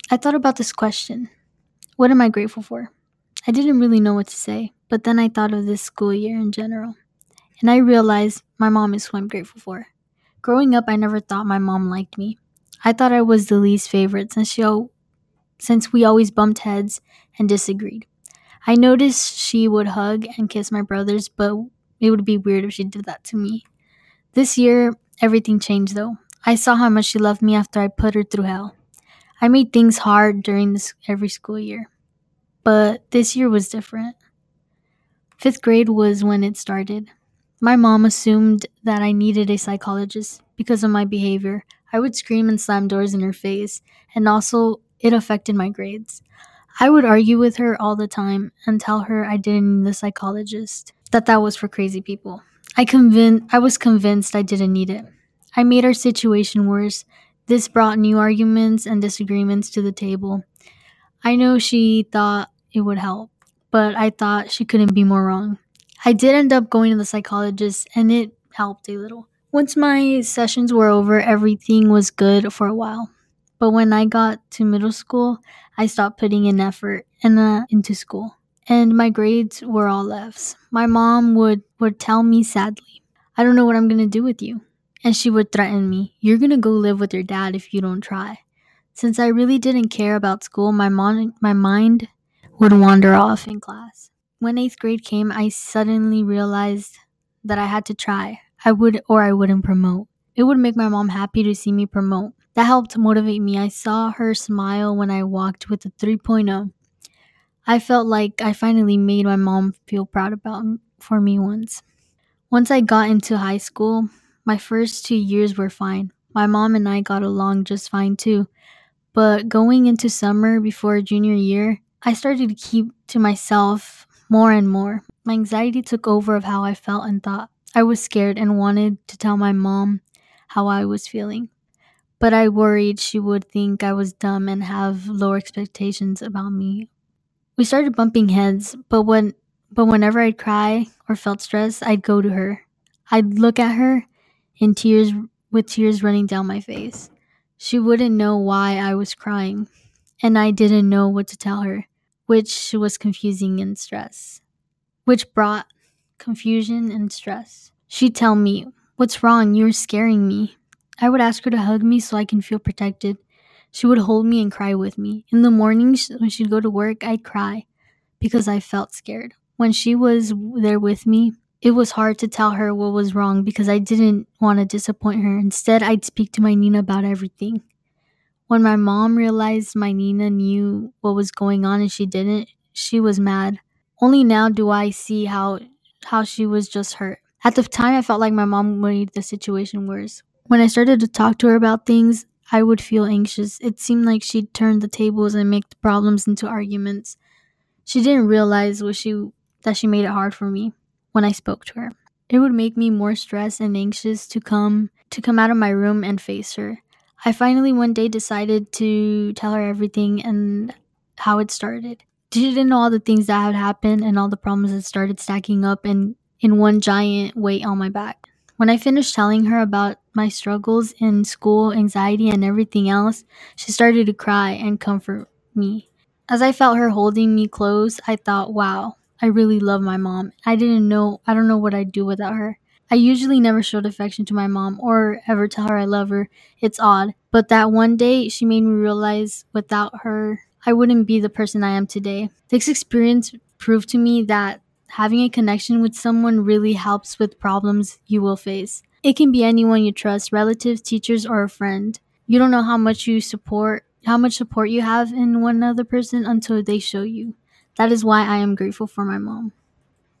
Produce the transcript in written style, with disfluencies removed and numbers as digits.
I thought about this question. What am I grateful for? I didn't really know what to say, but then I thought of this school year in general, and I realized my mom is who I'm grateful for. Growing up, I never thought my mom liked me. I thought I was the least favorite since we always bumped heads and disagreed. I noticed she would hug and kiss my brothers, but it would be weird if she did that to me. This year, everything changed though. I saw how much she loved me after I put her through hell. I made things hard during this every school year, but this year was different. Fifth grade was when it started. My mom assumed that I needed a psychologist because of my behavior. I would scream and slam doors in her face, and also it affected my grades. I would argue with her all the time and tell her I didn't need a psychologist, that was for crazy people. I was convinced I didn't need it. I made our situation worse. This brought new arguments and disagreements to the table. I know she thought it would help, but I thought she couldn't be more wrong. I did end up going to the psychologist and it helped a little. Once my sessions were over, everything was good for a while. But when I got to middle school, I stopped putting in effort into school. And my grades were all F's. My mom would tell me sadly, I don't know what I'm going to do with you. And she would threaten me, you're going to go live with your dad if you don't try. Since I really didn't care about school, my mind would wander off in class. When eighth grade came, I suddenly realized that I had to try. I would or I wouldn't promote. It would make my mom happy to see me promote. That helped motivate me. I saw her smile when I walked with a 3.0. I felt like I finally made my mom feel proud for me once. Once I got into high school, my first 2 years were fine. My mom and I got along just fine too. But going into summer before junior year, I started to keep to myself more and more. My anxiety took over of how I felt and thought. I was scared and wanted to tell my mom how I was feeling. But I worried she would think I was dumb and have lower expectations about me. We started bumping heads, but whenever I'd cry or felt stressed, I'd go to her. I'd look at her in tears with tears running down my face. She wouldn't know why I was crying, and I didn't know what to tell her, which was confusing and stress, which brought confusion and stress. She'd tell me, what's wrong? You're scaring me. I would ask her to hug me so I can feel protected. She would hold me and cry with me. In the mornings, when she'd go to work, I'd cry because I felt scared. When she was there with me, it was hard to tell her what was wrong because I didn't want to disappoint her. Instead, I'd speak to my Nina about everything. When my mom realized my Nina knew what was going on and she didn't, she was mad. Only now do I see how she was just hurt. At the time, I felt like my mom made the situation worse. When I started to talk to her about things, I would feel anxious. It seemed like she'd turn the tables and make the problems into arguments. She didn't realize that she made it hard for me when I spoke to her. It would make me more stressed and anxious to come out of my room and face her. I finally one day decided to tell her everything and how it started. She didn't know all the things that had happened and all the problems that started stacking up and in one giant weight on my back. When I finished telling her about my struggles in school, anxiety, and everything else, she started to cry and comfort me. As I felt her holding me close, I thought, wow, I really love my mom. I don't know what I'd do without her. I usually never showed affection to my mom or ever tell her I love her. It's odd. But that one day, she made me realize without her, I wouldn't be the person I am today. This experience proved to me that having a connection with someone really helps with problems you will face. It can be anyone you trust, relatives, teachers, or a friend. You don't know how much support you have in one other person until they show you. That is why I am grateful for my mom.